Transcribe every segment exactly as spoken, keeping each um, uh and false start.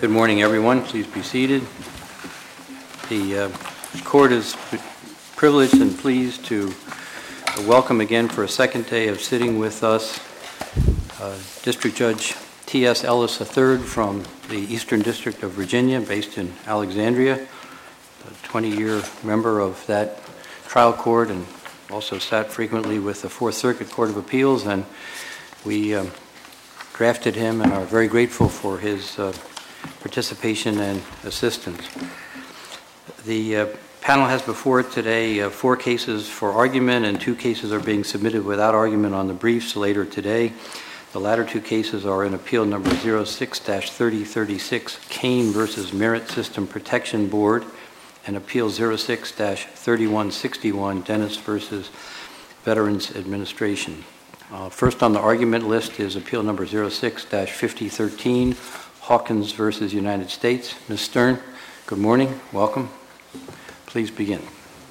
Good morning, everyone. Please be seated. The uh, court is privileged and pleased to welcome again for a second day of sitting with us uh, District Judge T S Ellis the third from the Eastern District of Virginia, based in Alexandria, a twenty-year member of that trial court and also sat frequently with the Fourth Circuit Court of Appeals, and we um, drafted him and are very grateful for his uh, participation and assistance. The uh, panel has before it today uh, four cases for argument, and two cases are being submitted without argument on the briefs later today. The latter two cases are in appeal number zero six dash thirty thirty-six, Kane versus Merit System Protection Board, and appeal zero six dash thirty-one sixty-one, Dennis versus Veterans Administration. Uh, first on the argument list is appeal number zero six dash fifty thirteen, Hawkins versus United States. Miz Stern, good morning. Welcome. Please begin.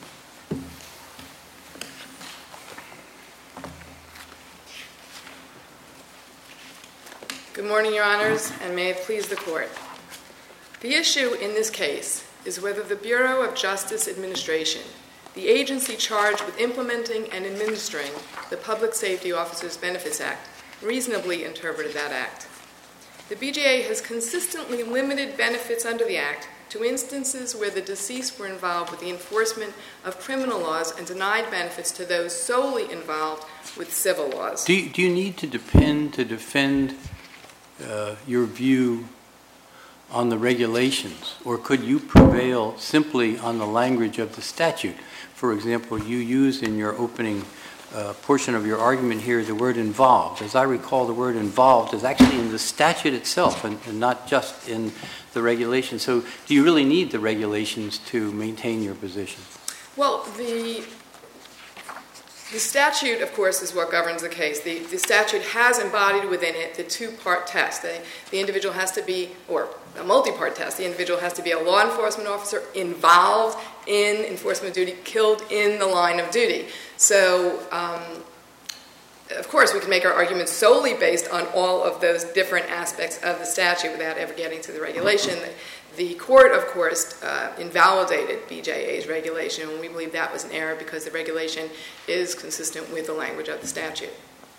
Good morning, Your Honors, and may it please the Court. The issue in this case is whether the Bureau of Justice Administration, the agency charged with implementing and administering the Public Safety Officers Benefits Act, reasonably interpreted that act. The B J A has consistently limited benefits under the act to instances where the deceased were involved with the enforcement of criminal laws and denied benefits to those solely involved with civil laws. Do you, do you need to depend to defend uh, your view on the regulations, or could you prevail simply on the language of the statute? For example, you use in your opening uh, portion of your argument here the word involved. As I recall, the word involved is actually in the statute itself and, and not just in the regulations. So do you really need the regulations to maintain your position? Well, the The statute, of course, is what governs the case. The, the statute has embodied within it the two-part test. The, the individual has to be, or a multi-part test, the individual has to be a law enforcement officer involved in enforcement duty, killed in the line of duty. So, um, of course, we can make our arguments solely based on all of those different aspects of the statute without ever getting to the regulation. The court, of course, uh, invalidated B J A's regulation, and we believe that was an error because the regulation is consistent with the language of the statute.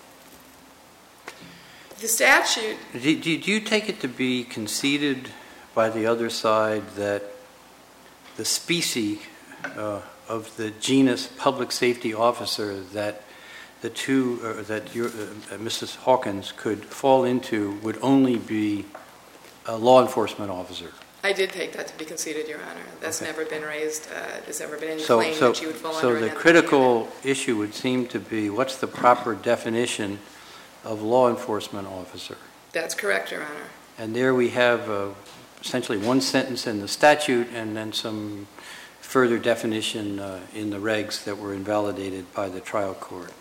The statute... Do, do, do you take it to be conceded by the other side that the species uh, of the genus public safety officer that the two, uh, that your, uh, Missus Hawkins could fall into would only be a law enforcement officer? I did take that to be conceded, Your Honor. That's okay. Never been raised. Uh, there's never been any so, claim so, that you would fall so under. So the critical issue would seem to be, what's the proper definition of law enforcement officer? That's correct, Your Honor. And there we have uh, essentially one sentence in the statute and then some further definition uh, in the regs that were invalidated by the trial court.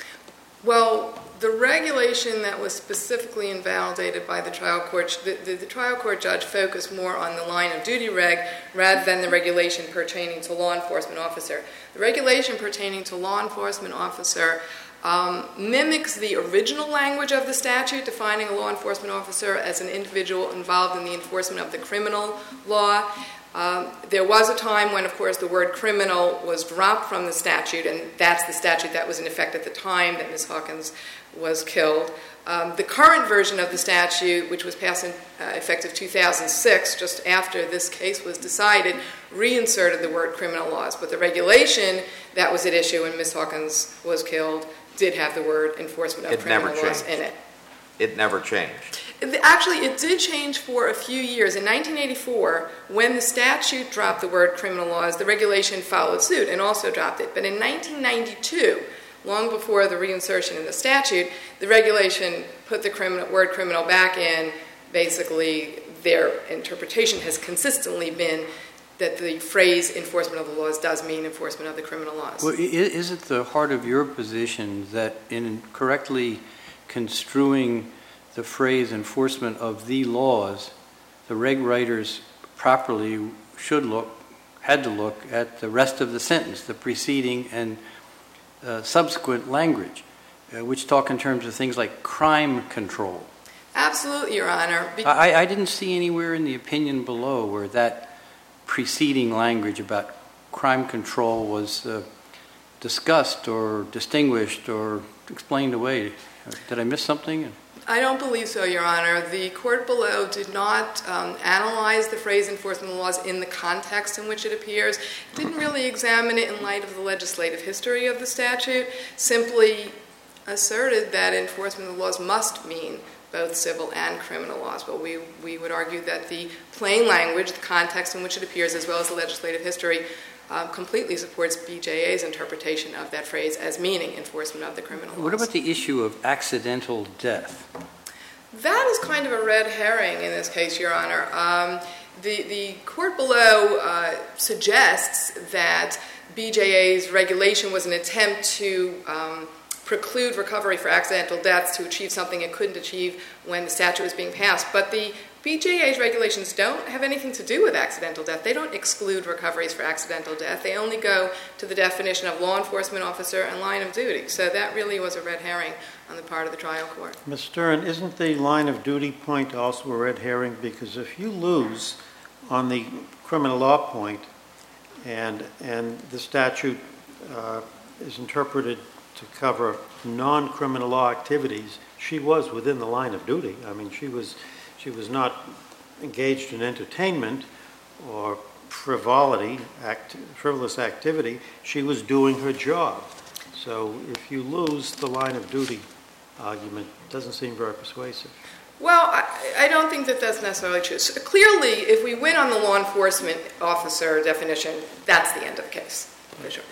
Well, the regulation that was specifically invalidated by the trial court, the, the, the trial court judge focused more on the line of duty reg rather than the regulation pertaining to law enforcement officer. The regulation pertaining to law enforcement officer um, mimics the original language of the statute, defining a law enforcement officer as an individual involved in the enforcement of the criminal law. Um, there was a time when, of course, the word criminal was dropped from the statute, and that's the statute that was in effect at the time that Miz Hawkins was killed. Um, the current version of the statute, which was passed in uh, effective two thousand six, just after this case was decided, reinserted the word criminal laws. But the regulation that was at issue when Miz Hawkins was killed did have the word enforcement of it criminal never laws changed. in it. It never changed. Actually, it did change for a few years. In nineteen eighty-four, when the statute dropped the word criminal laws, the regulation followed suit and also dropped it. But in nineteen ninety-two, long before the reinsertion in the statute, the regulation put the criminal, word criminal back in. Basically, their interpretation has consistently been that the phrase enforcement of the laws does mean enforcement of the criminal laws. Well, is it the heart of your position that in correctly construing the phrase enforcement of the laws, the reg writers properly should look, had to look at the rest of the sentence, the preceding and uh, subsequent language, uh, which talk in terms of things like crime control? Absolutely, Your Honor. Be- I, I didn't see anywhere in the opinion below where that preceding language about crime control was uh, discussed or distinguished or explained away. Did I miss something? I don't believe so, Your Honor. The court below did not um, analyze the phrase enforcement of the laws in the context in which it appears, didn't really examine it in light of the legislative history of the statute, simply asserted that enforcement of the laws must mean both civil and criminal laws. But we, we would argue that the plain language, the context in which it appears, as well as the legislative history, uh, completely supports B J A's interpretation of that phrase as meaning enforcement of the criminal laws. What about the issue of accidental death? That is kind of a red herring in this case, Your Honor. Um, the, the court below uh, suggests that B J A's regulation was an attempt to um, preclude recovery for accidental deaths to achieve something it couldn't achieve when the statute was being passed. But the B J A's regulations don't have anything to do with accidental death. They don't exclude recoveries for accidental death. They only go to the definition of law enforcement officer and line of duty. So that really was a red herring on the part of the trial court. Miz Stern, isn't the line of duty point also a red herring? Because if you lose on the criminal law point and, and the statute uh, is interpreted to cover non-criminal law activities, she was within the line of duty. I mean, she was she was not engaged in entertainment or frivolity, act, frivolous activity. She was doing her job. So if you lose the line of duty argument, it doesn't seem very persuasive. Well, I, I don't think that that's necessarily true. So clearly, if we win on the law enforcement officer definition, that's the end of the case, for sure.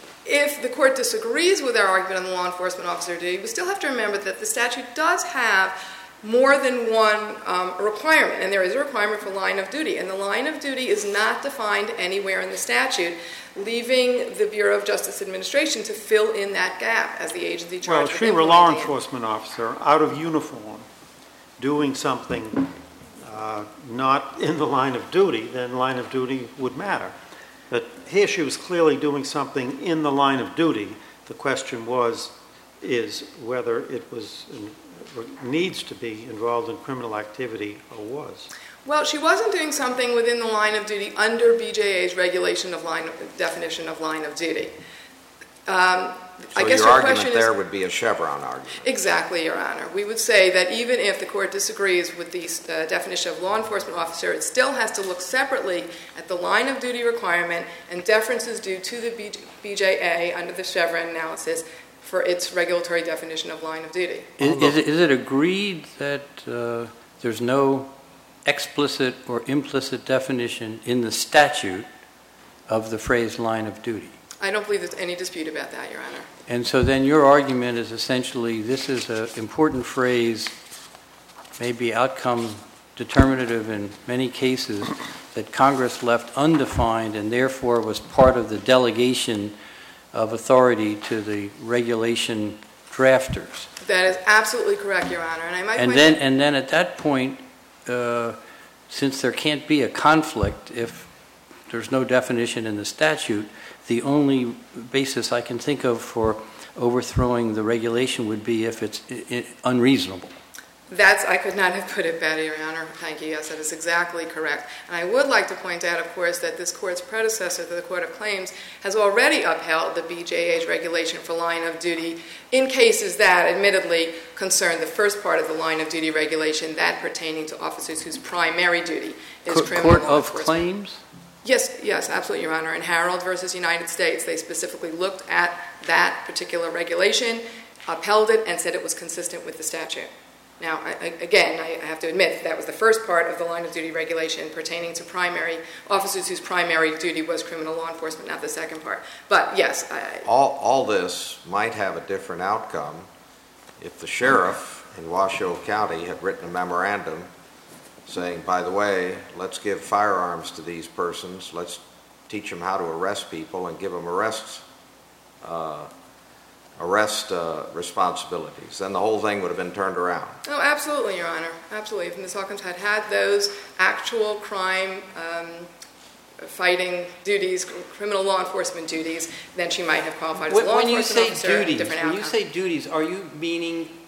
If the court disagrees with our argument on the law enforcement officer duty, we still have to remember that the statute does have more than one um, requirement, and there is a requirement for line of duty, and the line of duty is not defined anywhere in the statute, leaving the Bureau of Justice Administration to fill in that gap as the agency charged Well, with if she were a law implementing it. enforcement officer out of uniform doing something uh, not in the line of duty, then line of duty would matter. But here she was clearly doing something in the line of duty. The question was, is whether it was needs to be involved in criminal activity or was. Well, she wasn't doing something within the line of duty under B J A's regulation of line definition of line of duty. Um, so I guess your your argument question there is, would be a Chevron argument. Exactly, Your Honor. We would say that even if the court disagrees with the uh, definition of law enforcement officer, it still has to look separately at the line of duty requirement, and deference is due to the B J A under the Chevron analysis for its regulatory definition of line of duty. Is, is, it, is it agreed that uh, there's no explicit or implicit definition in the statute of the phrase line of duty? I don't believe there's any dispute about that, Your Honor. And so then your argument is essentially this is an important phrase, maybe outcome determinative in many cases, that Congress left undefined and therefore was part of the delegation of authority to the regulation drafters. That is absolutely correct, Your Honor. And I might And point then, out- and then at that point, uh, since there can't be a conflict if there's no definition in the statute, the only basis I can think of for overthrowing the regulation would be if it's I- I- unreasonable. That's, I could not have put it better, Your Honor. Thank you. Yes, that is exactly correct. And I would like to point out, of course, that this court's predecessor, the Court of Claims, has already upheld the B J A's regulation for line of duty in cases that, admittedly, concern the first part of the line of duty regulation, that pertaining to officers whose primary duty is Co- criminal Court law of enforcement. Claims? Yes, yes, absolutely, Your Honor. In Harold versus United States, they specifically looked at that particular regulation, upheld it, and said it was consistent with the statute. Now, I, I, again, I have to admit that was the first part of the line of duty regulation pertaining to primary officers whose primary duty was criminal law enforcement, not the second part. But yes, I, All, all this might have a different outcome if the sheriff in Washoe County had written a memorandum saying, by the way, let's give firearms to these persons, let's teach them how to arrest people and give them arrests, uh, arrest uh, responsibilities. Then the whole thing would have been turned around. oh, absolutely, Your Honor, absolutely. If Miz Hawkins had had those actual crime um, fighting duties, criminal law enforcement duties, then she might have qualified as a When, law when you enforcement say officer. duties, different when you outcome. say duties, are you meaning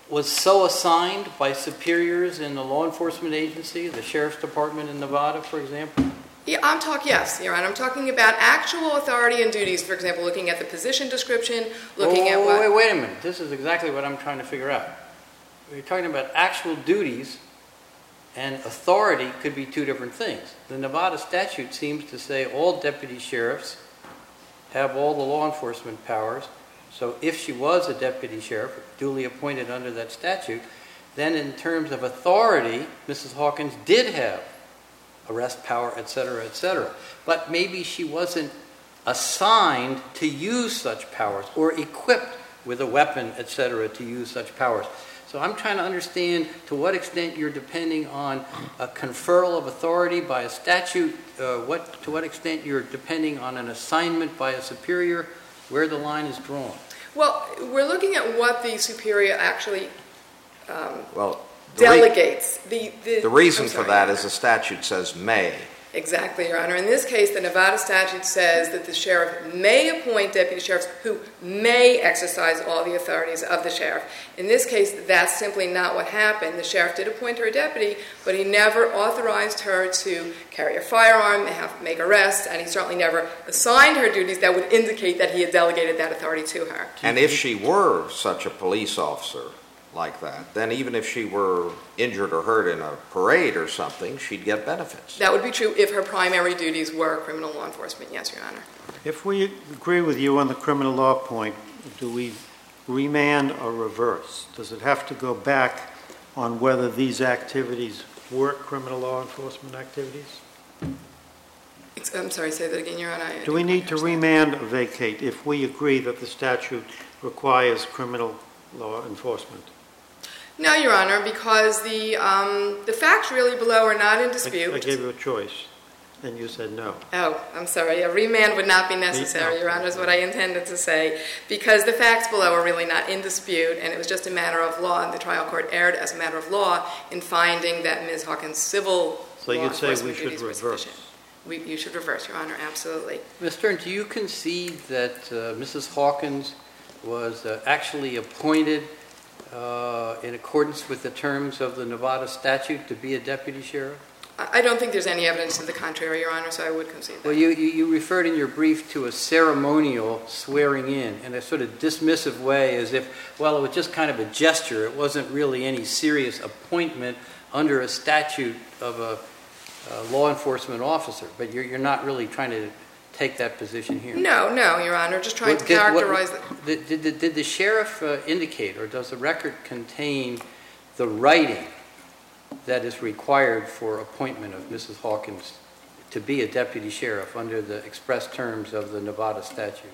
was so assigned by superiors in the law enforcement agency, the sheriff's department in Nevada, for example? Yeah, I'm talking, yes, Your Honor, I'm talking about actual authority and duties, for example, looking at the position description, looking wait, at what... Wait, wait a minute. This is exactly what I'm trying to figure out. We're talking about actual duties, and authority could be two different things. The Nevada statute seems to say all deputy sheriffs have all the law enforcement powers. So if she was a deputy sheriff, duly appointed under that statute, then in terms of authority, Missus Hawkins did have arrest power, et cetera, et cetera. But maybe she wasn't assigned to use such powers or equipped with a weapon, et cetera, to use such powers. So I'm trying to understand to what extent you're depending on a conferral of authority by a statute, uh, what, to what extent you're depending on an assignment by a superior, where the line is drawn. Well, we're looking at what the superior actually um, Well, the re- delegates. The, the, The reason I'm for sorry, that Your is Honor. the statute says may. Exactly, Your Honor. In this case, the Nevada statute says that the sheriff may appoint deputy sheriffs who may exercise all the authorities of the sheriff. In this case, that's simply not what happened. The sheriff did appoint her a deputy, but he never authorized her to carry a firearm, have, make arrests, and he certainly never assigned her duties that would indicate that he had delegated that authority to her. And if she were such a police officer like that, then even if she were injured or hurt in a parade or something, she'd get benefits. That would be true if her primary duties were criminal law enforcement, yes, Your Honor. If we agree with you on the criminal law point, do we remand or reverse? Does it have to go back on whether these activities were criminal law enforcement activities? Ex- I'm sorry, say that again, Your Honor. I Do we didn't need to understand. remand or vacate if we agree that the statute requires criminal law enforcement? No, Your Honor, because the um, the facts really below are not in I dispute. I gave you a choice, and you said no. Oh, I'm sorry. A remand would not be necessary, no. Your Honor, is what I intended to say, because the facts below are really not in dispute, and it was just a matter of law, and the trial court erred as a matter of law in finding that Miz Hawkins' civil So law you'd say we enforcement should duties were reverse? sufficient. We, you should reverse, Your Honor, absolutely. Miz Stern, do you concede that uh, Missus Hawkins was uh, actually appointed uh, in accordance with the terms of the Nevada statute to be a deputy sheriff? I, I don't think there's any evidence to the contrary, Your Honor, so I would concede that. Well, you, you, you referred in your brief to a ceremonial swearing in in a sort of dismissive way, as if, well, it was just kind of a gesture. It wasn't really any serious appointment under a statute of a, a law enforcement officer. But you're, you're not really trying to take that position here. No, no, Your Honor, just trying What to did- what- characterize the... Did, did, did- did the sheriff uh, indicate, or does the record contain the writing that is required for appointment of Missus Hawkins to be a deputy sheriff under the express terms of the Nevada statute?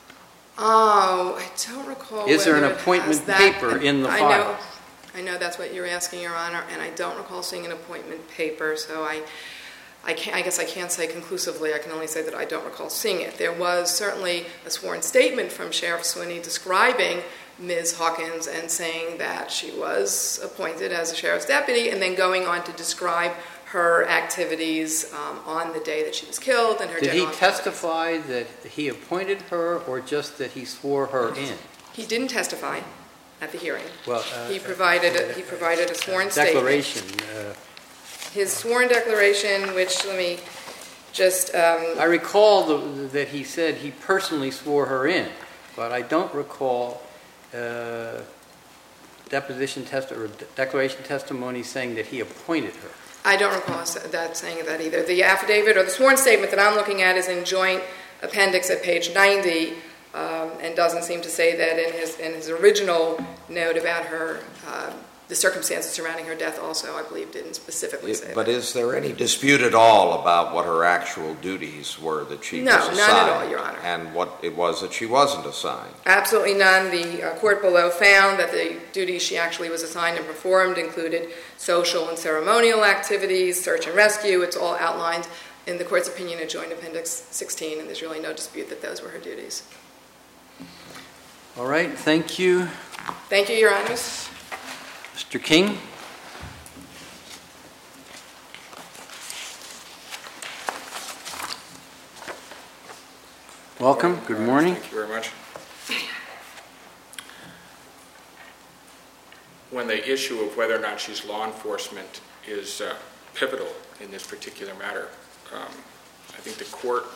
Oh, I don't recall Is there an whether it has appointment that. paper in the I file? know, I know that's what you're asking, Your Honor, and I don't recall seeing an appointment paper, so I, I, can't, I guess I can't say conclusively. I can only say that I don't recall seeing it. There was certainly a sworn statement from Sheriff Swinney describing Miz Hawkins and saying that she was appointed as a sheriff's deputy, and then going on to describe her activities um, on the day that she was killed and her Did he general testify that he appointed her, or just that he swore her in? He didn't testify at the hearing. Well, uh, He provided a, he provided a sworn statement. declaration. Uh, His sworn declaration, which, let me just, um, I recall the, that he said he personally swore her in, but I don't recall uh, deposition test or declaration testimony saying that he appointed her. I don't recall that saying that either. The affidavit or the sworn statement that I'm looking at is in joint appendix at page ninety, um, and doesn't seem to say that in his in his original note about her, uh, the circumstances surrounding her death also, I believe, didn't specifically say But that. is there any dispute at all about what her actual duties were that she No, was none assigned? at all, Your Honor. And what it was that she wasn't assigned? Absolutely none. The uh, court below found that the duties she actually was assigned and performed included social and ceremonial activities, search and rescue. It's all outlined in the court's opinion at Joint Appendix sixteen, and there's really no dispute that those were her duties. All right, thank you. Thank you, Your Honors. Mister King? Welcome, good morning. Thank you very much. when the issue of whether or not she's law enforcement is uh, pivotal in this particular matter. Um, I think the court,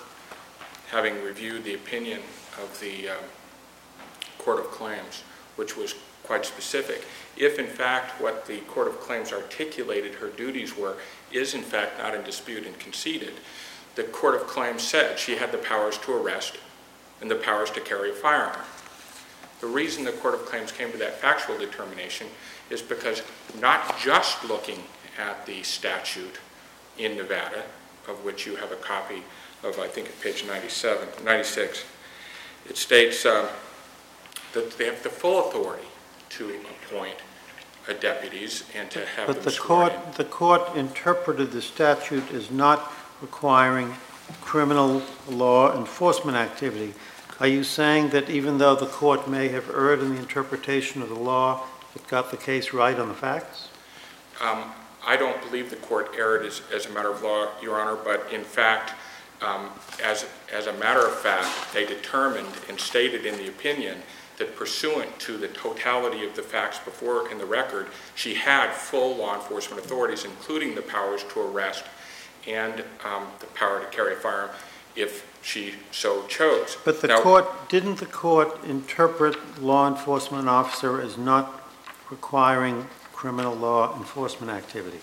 having reviewed the opinion of the um, Court of Claims, which was quite specific, if in fact what the Court of Claims articulated her duties were is in fact not in dispute and conceded, the Court of Claims said she had the powers to arrest and the powers to carry a firearm. The reason the Court of Claims came to that factual determination is because not just looking at the statute in Nevada, of which you have a copy of, I think, at page ninety-seven, ninety-six, it states um, that they have the full authority to appoint uh, deputies and to have But them the sworn court, in. the court interpreted the statute as not requiring criminal law enforcement activity. Are you saying that even though the court may have erred in the interpretation of the law, it got the case right on the facts? Um, I don't believe the court erred as, as a matter of law, Your Honor, but in fact, um, as, as a matter of fact, they determined and stated in the opinion that pursuant to the totality of the facts before in the record, she had full law enforcement authorities, including the powers to arrest and um, the power to carry a firearm if she so chose. But the now, court, didn't the court interpret law enforcement officer as not requiring criminal law enforcement activity?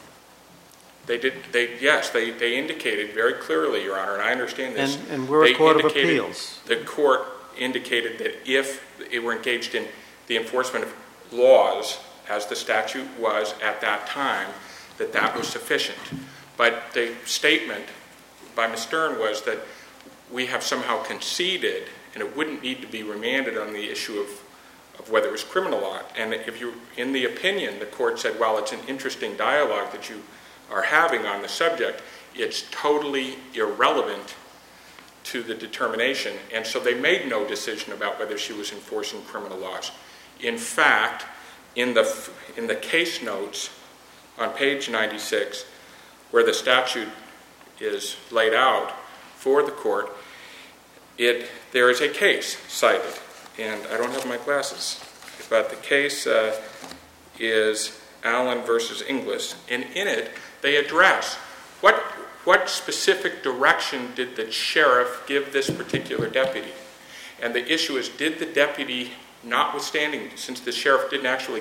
They did, they, yes, they, they indicated very clearly, Your Honor, and I understand this. And, and we're they a court of indicated- appeals. The court indicated that if it were engaged in the enforcement of laws, as the statute was at that time, that that was sufficient. But the statement by Miz Stern was that we have somehow conceded, and it wouldn't need to be remanded on the issue of, of whether it was criminal law. And if you, in the opinion, the court said, well, it's an interesting dialogue that you are having on the subject, it's totally irrelevant to the determination. And so they made no decision about whether she was enforcing criminal laws. In fact, in the, in the case notes on page ninety-six, where the statute is laid out for the court, it, there is a case cited. And I don't have my glasses, but the case uh, is Allen versus Inglis. And in it, they address what, what specific direction did the sheriff give this particular deputy? And the issue is, did the deputy, notwithstanding, since the sheriff didn't actually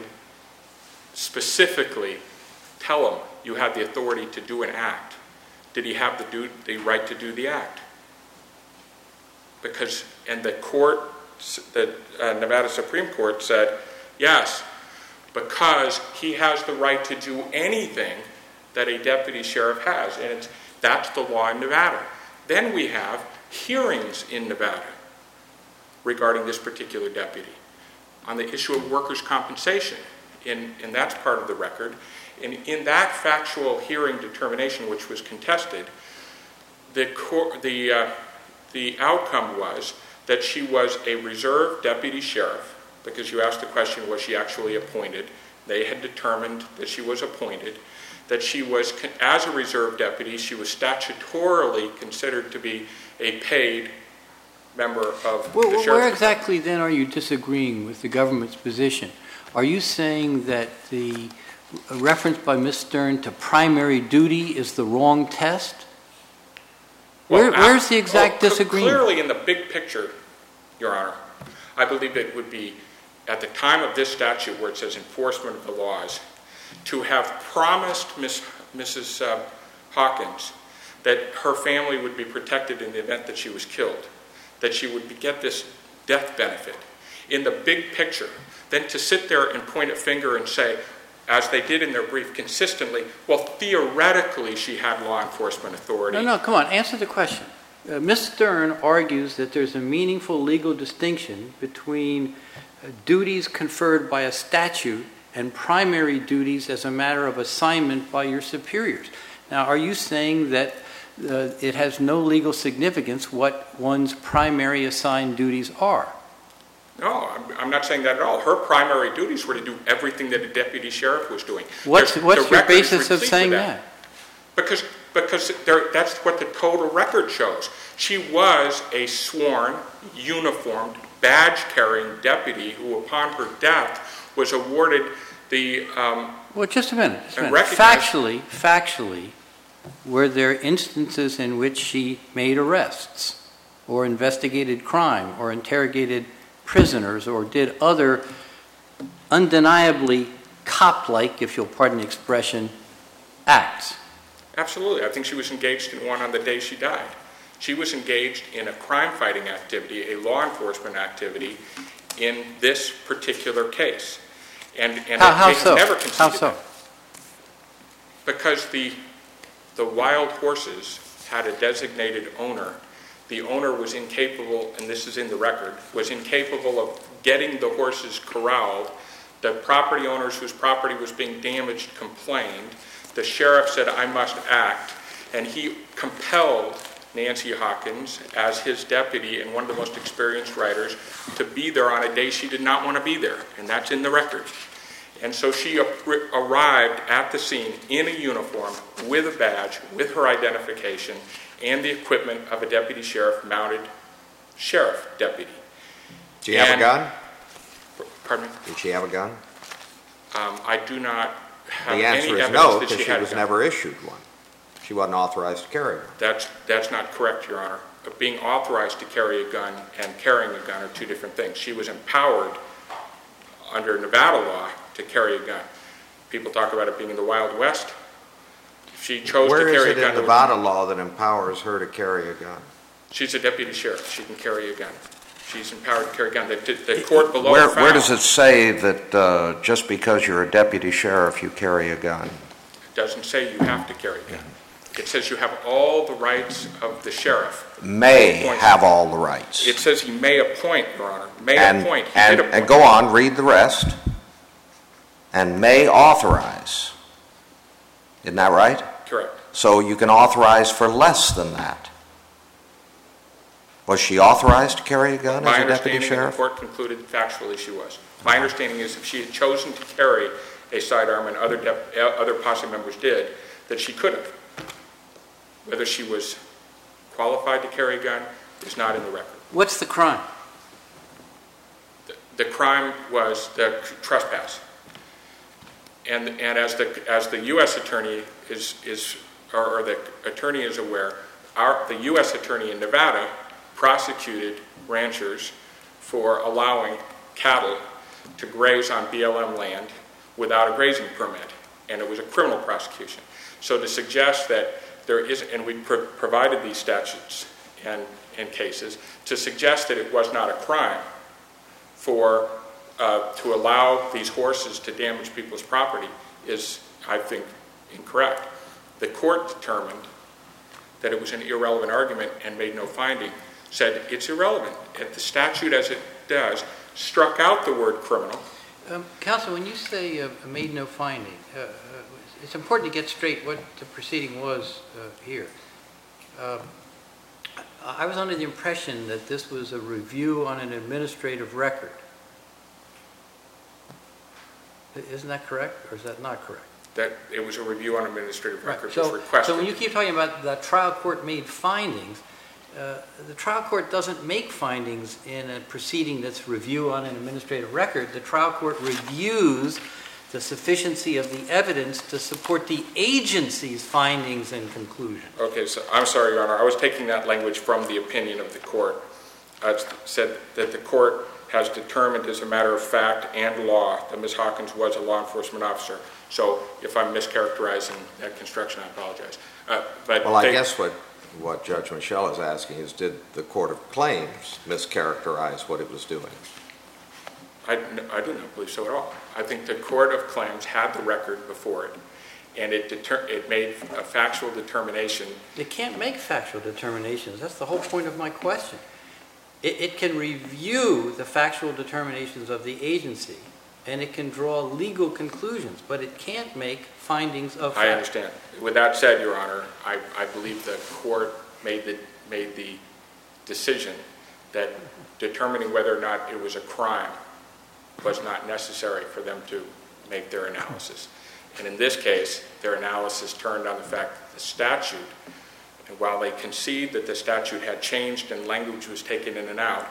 specifically tell him you had the authority to do an act, did he have the, do, the right to do the act? Because, and the court, the uh, Nevada Supreme Court said, yes, because he has the right to do anything that a deputy sheriff has, and it's, that's the law in Nevada. Then we have hearings in Nevada regarding this particular deputy on the issue of workers' compensation, and, and that's part of the record. And in that factual hearing determination, which was contested, the, cor- the, uh, the outcome was that she was a reserve deputy sheriff, because you asked the question, was she actually appointed? They had determined that she was appointed, that she was, as a reserve deputy, she was statutorily considered to be a paid member of Well, the where sheriff's exactly then are you disagreeing with the government's position? Are you saying that the reference by Miz Stern to primary duty is the wrong test? Where, Well, where's the uh, exact oh, disagreement? Clearly, in the big picture, Your Honor, I believe it would be, at the time of this statute where it says enforcement of the laws, to have promised Miss, Missus Uh, Hawkins that her family would be protected in the event that she was killed, that she would be, get this death benefit. In the big picture, then to sit there and point a finger and say, as they did in their brief consistently, well, theoretically she had law enforcement authority. No, no, come on, answer the question. Uh, Miz Stern argues that there's a meaningful legal distinction between uh, duties conferred by a statute and primary duties as a matter of assignment by your superiors. Now, are you saying that uh, it has no legal significance what one's primary assigned duties are? No, I'm, I'm not saying that at all. Her primary duties were to do everything that a deputy sheriff was doing. What's, There's- what's the your record is basis of replete saying with that? Because, because there, that's what the total record shows. She was a sworn, uniformed, badge-carrying deputy who, upon her death, was awarded The, um, Well, just a minute. Just a And minute. recognize- Factually, factually, were there instances in which she made arrests or investigated crime or interrogated prisoners or did other undeniably cop-like, if you'll pardon the expression, acts? absolutely. I think she was engaged in one on the day she died. She was engaged in a crime-fighting activity, a law enforcement activity, in this particular case. And, and How, they how have so? never How conceded so? that. Because the, the wild horses had a designated owner. The owner was incapable, and this is in the record, was incapable of getting the horses corralled. The property owners whose property was being damaged complained. The sheriff said, I must act. And he compelled Nancy Hawkins, as his deputy and one of the most experienced riders, to be there on a day she did not want to be there. And that's in the record. And so she arrived at the scene in a uniform, with a badge, with her identification, and the equipment of a deputy sheriff, mounted sheriff deputy. Did she have And- a gun? Pardon me? Did she have a gun? Um, I do not have The any answer is evidence no, that because she she had a was gun. never issued one. She wasn't authorized to carry one. That's, that's not correct, Your Honor. Being authorized to carry a gun and carrying a gun are two different things. She was empowered under Nevada law to carry a gun. People talk about it being in the Wild West. If she chose Where to is carry it a gun, in it was- Nevada law that empowers her to carry a gun? she's a deputy sheriff. She can carry a gun. She's empowered to carry a gun. The, the court below Where, found... where does it say that uh, just because you're a deputy sheriff, you carry a gun? It doesn't say you have to carry a gun. It says you have all the rights of the sheriff. May Appoint. have all the rights. It says he may appoint, Your Honor. May and, appoint. He and, did appoint. and go on, read the rest. And may authorize. Isn't that right? Correct. So you can authorize for less than that. Was she authorized to carry a gun My as a deputy understanding, the sheriff? court concluded factually she was. My understanding is if she had chosen to carry a sidearm and other dep- uh, other posse members did, that she could have. Whether she was qualified to carry a gun is not in the record. What's the crime? The, the crime was the trespass. And, and as the as the U S attorney is is or, or the attorney is aware, our the U S attorney in Nevada prosecuted ranchers for allowing cattle to graze on B L M land without a grazing permit, and it was a criminal prosecution. So to suggest that there is, and we pro- provided these statutes and, and cases, to suggest that it was not a crime for uh, to allow these horses to damage people's property is, I think, incorrect. The court determined that it was an irrelevant argument and made no finding, said it's irrelevant. And the statute, as it does, struck out the word criminal. Um, Counsel, when you say uh, made no finding, uh, uh, it's important to get straight what the proceeding was uh, here. Um, I was under the impression that this was a review on an administrative record. Isn't that correct, or is that not correct? That it was a review on administrative Right. record was So, requested. so when you keep talking about the trial court made findings, uh, the trial court doesn't make findings in a proceeding that's review on an administrative record. The trial court reviews the sufficiency of the evidence to support the agency's findings and conclusion. Okay, so I'm sorry, Your Honor. I was taking that language from the opinion of the court. It said that the court has determined as a matter of fact and law that Miz Hawkins was a law enforcement officer. So if I'm mischaracterizing that construction, I apologize. Uh, but Well, I they- guess what, what Judge Michelle is asking is, did the Court of Claims mischaracterize what it was doing? I, I do not believe so at all. I think the Court of Claims had the record before it, and it, deter, it made a factual determination. It can't make factual determinations. That's the whole point of my question. It, it can review the factual determinations of the agency, and it can draw legal conclusions, but it can't make findings of fact. I understand. With that said, Your Honor, I, I believe the court made the, made the decision that determining whether or not it was a crime was not necessary for them to make their analysis. And in this case, their analysis turned on the fact that the statute, and while they concede that the statute had changed and language was taken in and out,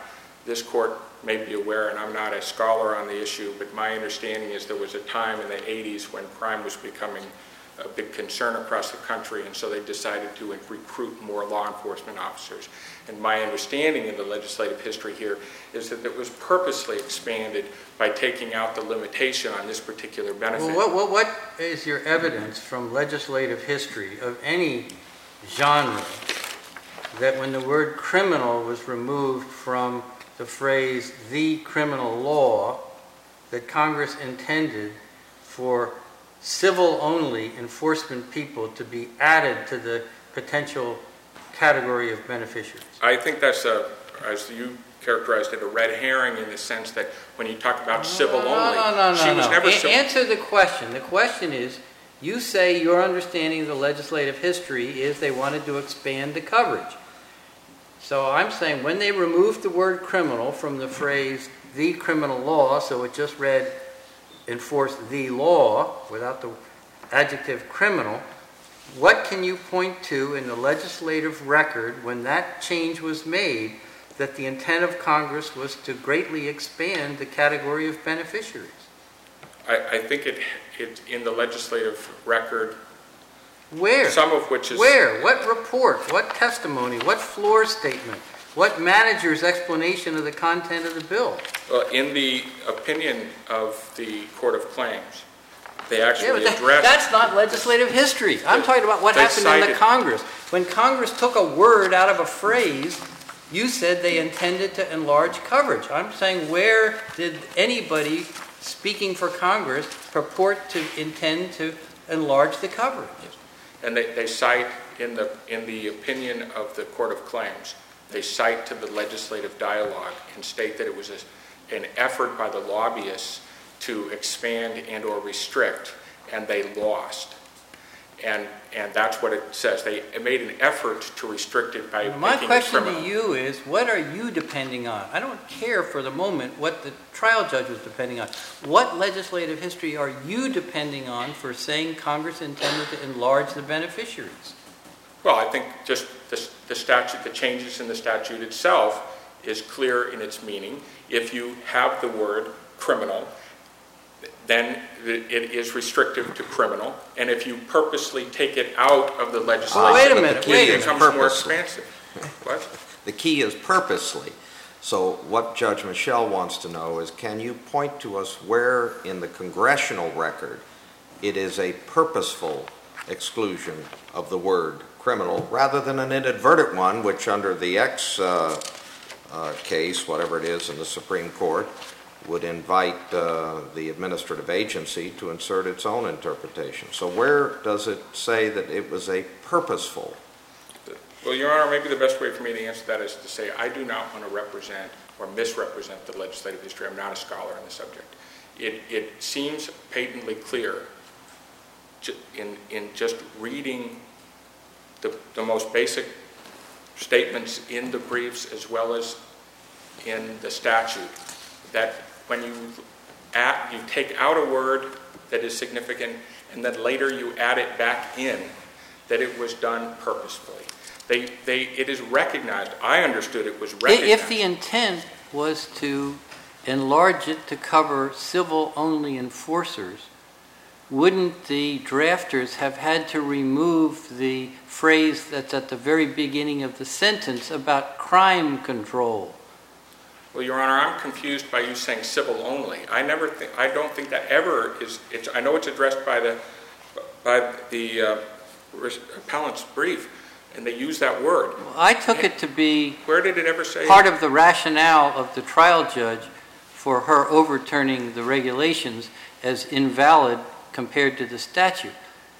this court may be aware, and I'm not a scholar on the issue, but my understanding is there was a time in the eighties when crime was becoming a big concern across the country, and so they decided to recruit more law enforcement officers. And my understanding in the legislative history here is that it was purposely expanded by taking out the limitation on this particular benefit. Well, what, what, what is your evidence from legislative history of any genre that when the word criminal was removed from the phrase the criminal law, that Congress intended for civil-only enforcement people to be added to the potential category of beneficiaries? I think that's, a, as you characterized it, a red herring in the sense that when you talk about civil no, only, no, no, no, she no, was no. never A- civil. Answer the question. The question is, you say your understanding of the legislative history is they wanted to expand the coverage. So I'm saying when they removed the word criminal from the phrase the criminal law, so it just read enforce the law without the adjective criminal, what can you point to in the legislative record when that change was made that the intent of Congress was to greatly expand the category of beneficiaries? I, I think it, it in the legislative record, Where? some of which is... Where? What report? What testimony? What floor statement? What manager's explanation of the content of the bill? Well, in the opinion of the Court of Claims, they Yeah, actually but that- addressed... that's not legislative history. I'm talking about what They happened in the cited- Congress. When Congress took a word out of a phrase, you said they intended to enlarge coverage. I'm saying, where did anybody speaking for Congress purport to intend to enlarge the coverage? And they, they cite in the in the opinion of the Court of Claims, they cite to the legislative dialogue and state that it was a, an effort by the lobbyists to expand and or restrict, and they lost. And and that's what it says. They made an effort to restrict it by My making it question criminal. to you is, what are you depending on? I don't care for the moment what the trial judge was depending on. What legislative history are you depending on for saying Congress intended to enlarge the beneficiaries? Well, I think just the, the statute, the changes in the statute itself is clear in its meaning. If you have the word criminal, then it is restrictive to criminal. And if you purposely take it out of the legislation, Oh, wait a but the minute, key wait a it is minute. becomes more purposely. expansive. What? The key is purposely. So what Judge Michel wants to know is, can you point to us where in the congressional record it is a purposeful exclusion of the word criminal rather than an inadvertent one, which under the X uh, uh, case, whatever it is in the Supreme Court, would invite uh, the administrative agency to insert its own interpretation. So where does it say that it was a purposeful? Well, Your Honor, maybe the best way for me to answer that is to say I do not want to represent or misrepresent the legislative history. I'm not a scholar on the subject. It, it seems patently clear ju- in, in just reading the, the most basic statements in the briefs as well as in the statute that when you add, you take out a word that is significant and then later you add it back in, that it was done purposefully. They, they, it is recognized. I understood it was recognized. If the intent was to enlarge it to cover civil-only enforcers, wouldn't the drafters have had to remove the phrase that's at the very beginning of the sentence about crime control? Well, Your Honor, I'm confused by you saying civil only. I never think, I don't think that ever is, it's, I know it's addressed by the, by the uh, appellant's brief, and they use that word. Well, I took it to be Where did it ever say? part of the rationale of the trial judge for her overturning the regulations as invalid compared to the statute.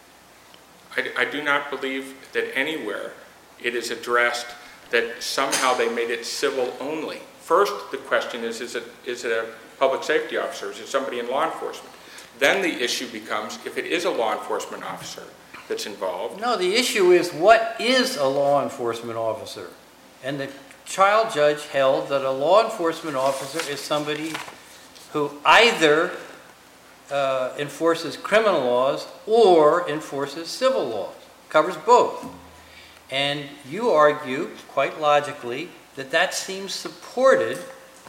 I, I do not believe that anywhere it is addressed that somehow they made it civil only. First, the question is, is it, is it a public safety officer? Is it somebody in law enforcement? Then the issue becomes, if it is a law enforcement officer that's involved. No, the issue is, what is a law enforcement officer? And the trial judge held that a law enforcement officer is somebody who either uh, enforces criminal laws or enforces civil laws, covers both. And you argue, quite logically, that that seems supported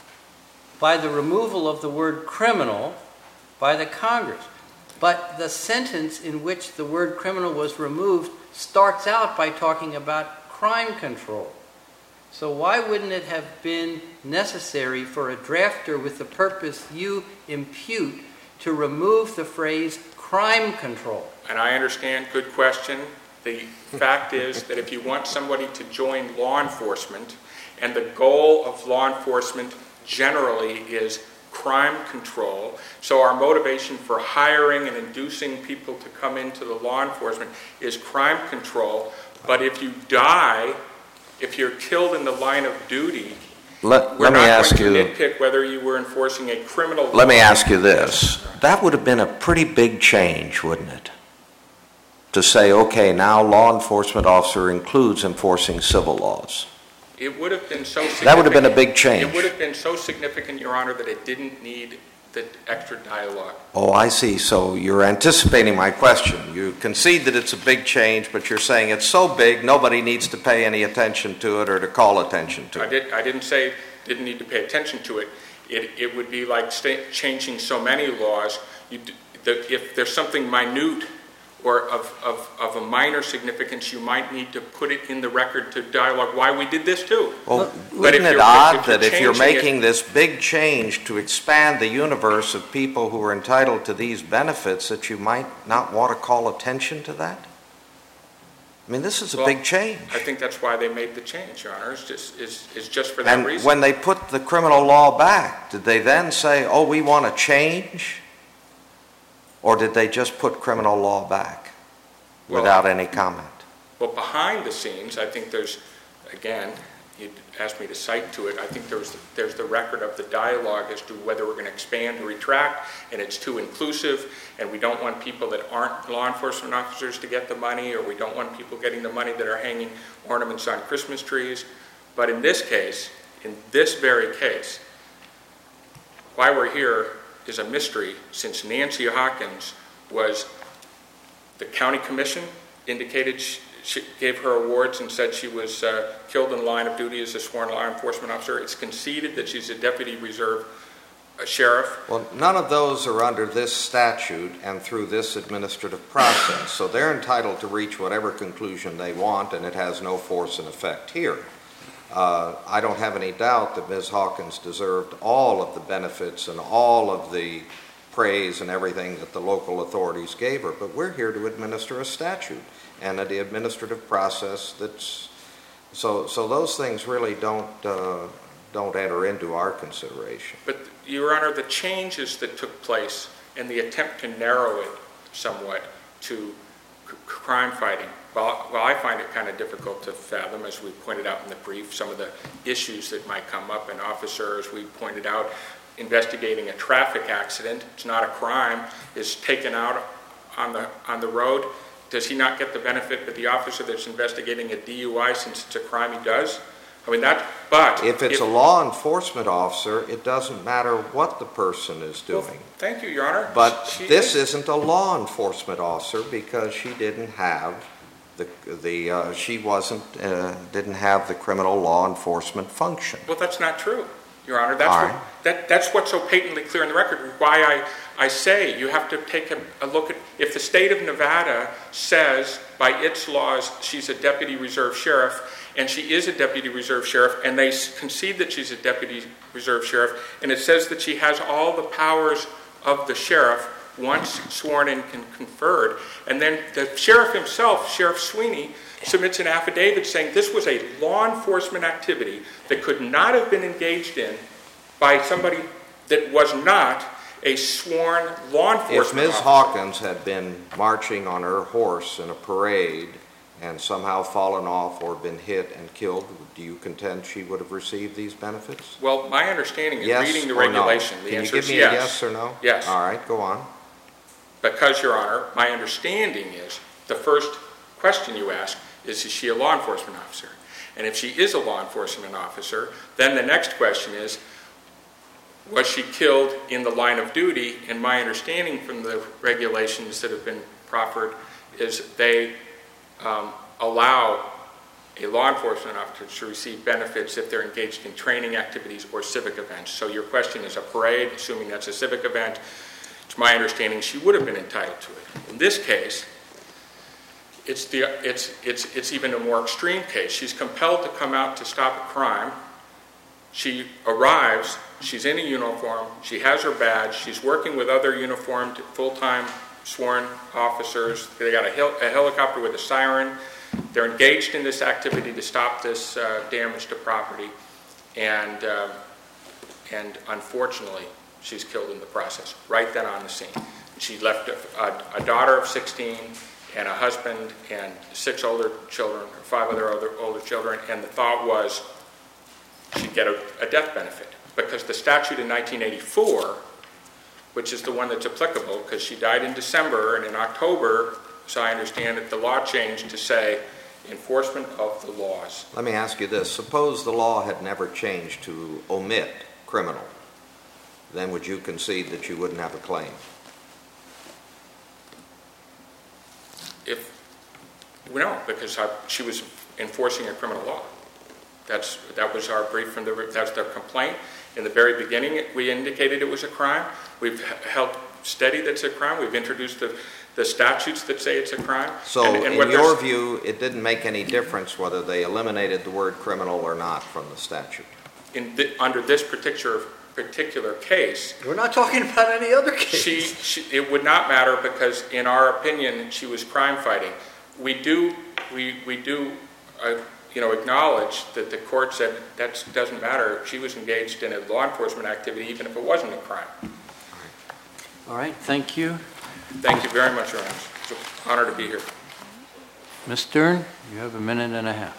by the removal of the word criminal by the Congress. But the sentence in which the word criminal was removed starts out by talking about crime control. So why wouldn't it have been necessary for a drafter with the purpose you impute to remove the phrase crime control? And I understand, good question. The fact is that if you want somebody to join law enforcement, and the goal of law enforcement generally is crime control, so our motivation for hiring and inducing people to come into the law enforcement is crime control, but if you die, if you're killed in the line of duty, Let, we're let me not ask going you, to nitpick whether you were enforcing a criminal law. let me ask you this. That would have been a pretty big change, wouldn't it? To say, okay, now law enforcement officer includes enforcing civil laws. It would have been so significant. That would have been a big change. It would have been so significant, Your Honor, that it didn't need the extra dialogue. Oh, I see. So you're anticipating my question. You concede that it's a big change, but you're saying it's so big, nobody needs to pay any attention to it or to call attention to I, it. did, I didn't say didn't need to pay attention to it. It, it would be like sta- changing so many laws. You, the, if there's something minute or of, of, of a minor significance, you might need to put it in the record to dialogue why we did this too. Well, But if isn't it you're- odd if you're that if you're changing making it- this big change to expand the universe of people who are entitled to these benefits, that you might not want to call attention to that? I mean, this is a Well, big change. I think that's why they made the change, Your Honor. It's just, it's, it's just for that And reason. when they put the criminal law back, did they then say, oh, we want to change? Or did they just put criminal law back Well, without any comment? Well, behind the scenes, I think there's, again, you asked me to cite to it, I think there's, there's the record of the dialogue as to whether we're going to expand or retract, and it's too inclusive, and we don't want people that aren't law enforcement officers to get the money, or we don't want people getting the money that are hanging ornaments on Christmas trees. But in this case, in this very case, why we're here is a mystery, since Nancy Hawkins was, the county commission indicated she, she gave her awards and said she was uh, killed in the line of duty as a sworn law enforcement officer. It's conceded that she's a deputy reserve uh, sheriff. Well, none of those are under this statute and through this administrative process, so they're entitled to reach whatever conclusion they want, and it has no force and effect here. Uh, I don't have any doubt that Miz Hawkins deserved all of the benefits and all of the praise and everything that the local authorities gave her, but we're here to administer a statute and the administrative process that's, so so those things really don't uh, don't enter into our consideration. But, Your Honor, the changes that took place and the attempt to narrow it somewhat to c- crime fighting, well, well, I find it kind of difficult to fathom, as we pointed out in the brief, some of the issues that might come up. An officer, as we pointed out, investigating a traffic accident, it's not a crime, is taken out on the on the road. Does he not get the benefit that the officer that's investigating a D U I, since it's a crime, he does? I mean, that, but... If it's if, a law enforcement officer, it doesn't matter what the person is doing. well, thank you, Your Honor. But She this is- isn't a law enforcement officer because she didn't have the, the uh, she wasn't, uh, didn't have the criminal law enforcement function. Well, that's not true, Your Honor. That's, All what, right. that, that's what's so patently clear in the record. Why I, I say you have to take a, a look at, if the state of Nevada says by its laws she's a deputy reserve sheriff, and she is a deputy reserve sheriff, and they concede that she's a deputy reserve sheriff, and it says that she has all the powers of the sheriff once sworn in and conferred, and then the sheriff himself, Sheriff Sweeney, submits an affidavit saying this was a law enforcement activity that could not have been engaged in by somebody that was not a sworn law enforcement If Miz officer. Hawkins had been marching on her horse in a parade and somehow fallen off or been hit and killed, do you contend she would have received these benefits? Well, my understanding is Yes reading the or no? regulation, the Can you answer give is me yes. a yes or no? Yes. All right, go on. Because, Your Honor, my understanding is the first question you ask is, is she a law enforcement officer? And if she is a law enforcement officer, then the next question is, was she killed in the line of duty? And my understanding from the regulations that have been proffered is they um, allow a law enforcement officer to receive benefits if they're engaged in training activities or civic events. So your question is a parade, assuming that's a civic event. It's my understanding she would have been entitled to it. In this case, it's, the, it's, it's, it's even a more extreme case. She's compelled to come out to stop a crime. She arrives, she's in a uniform, she has her badge, she's working with other uniformed full-time sworn officers. They got a, hel- a helicopter with a siren. They're engaged in this activity to stop this uh, damage to property, and, uh, and unfortunately, she's killed in the process, right then on the scene. She left a, a, a daughter of sixteen and a husband and six older children, or five other older, older children, and the thought was she'd get a, a death benefit, because the statute in nineteen eighty-four, which is the one that's applicable, because she died in December, and in October, so I understand that the law changed to say enforcement of the laws. Let me ask you this. Suppose the law had never changed to omit criminal. Then would you concede that you wouldn't have a claim? If, no, because I, she was enforcing a criminal law. That's, that was our brief from the, that's their complaint. In the very beginning, we indicated it was a crime. We've held steady that it's a crime. We've introduced the, the statutes that say it's a crime. So and, and in your view, it didn't make any difference whether they eliminated the word criminal or not from the statute? In the, under this particular particular case, we're not talking about any other case. She, she, it would not matter, because in our opinion, she was crime fighting. We do, we, we do, uh, you know, acknowledge that the court said that doesn't matter. She was engaged in a law enforcement activity, even if it wasn't a crime. All right, thank you. Thank you very much, Your Honor. It's an honor to be here. Miz Stern, you have a minute and a half.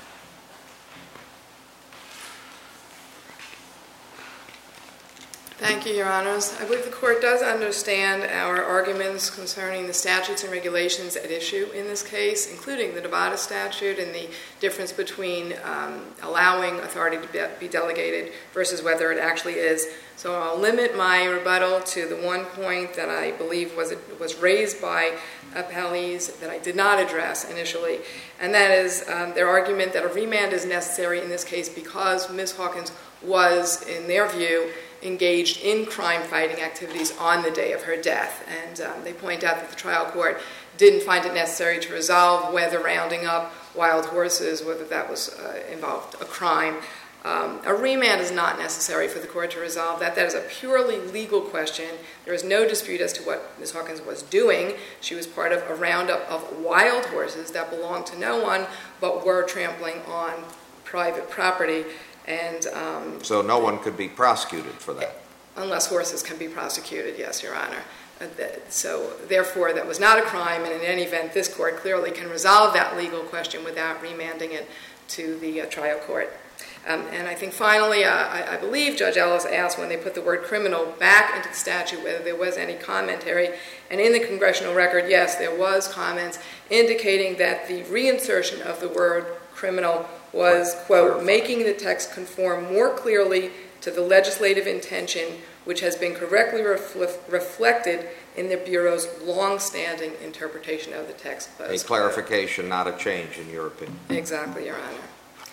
Thank you, Your Honors. I believe the court does understand our arguments concerning the statutes and regulations at issue in this case, including the Nevada statute and the difference between um, allowing authority to be, be delegated versus whether it actually is. So I'll limit my rebuttal to the one point that I believe was, was raised by appellees that I did not address initially, and that is um, their argument that a remand is necessary in this case because Miz Hawkins was, in their view, engaged in crime-fighting activities on the day of her death. And um, they point out that the trial court didn't find it necessary to resolve whether rounding up wild horses, whether that was uh, involved a crime. Um, a remand is not necessary for the court to resolve that. That is a purely legal question. There is no dispute as to what Miz Hawkins was doing. She was part of a roundup of wild horses that belonged to no one but were trampling on private property. And um, so no one could be prosecuted for that? Unless horses can be prosecuted, yes, Your Honor. Uh, that, so therefore, that was not a crime, and in any event, this court clearly can resolve that legal question without remanding it to the uh, trial court. Um, and I think finally, uh, I, I believe Judge Ellis asked when they put the word criminal back into the statute whether there was any commentary. And in the congressional record, yes, there was comments indicating that the reinsertion of the word criminal was, quote, making the text conform more clearly to the legislative intention which has been correctly refl- reflected in the Bureau's long-standing interpretation of the text. A clarification, not a change, in your opinion. Exactly, Your Honor.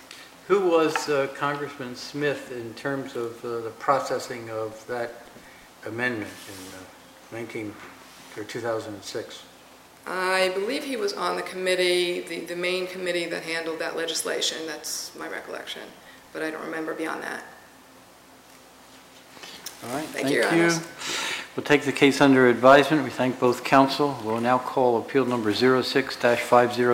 Who was uh, Congressman Smith in terms of uh, the processing of that amendment in uh, nineteen or two thousand six? I believe he was on the committee, the, the main committee that handled that legislation. That's my recollection, but I don't remember beyond that. All right, thank, thank you. Your you. Honors. We'll take the case under advisement. We thank both counsel. We'll now call appeal number zero six dash five zero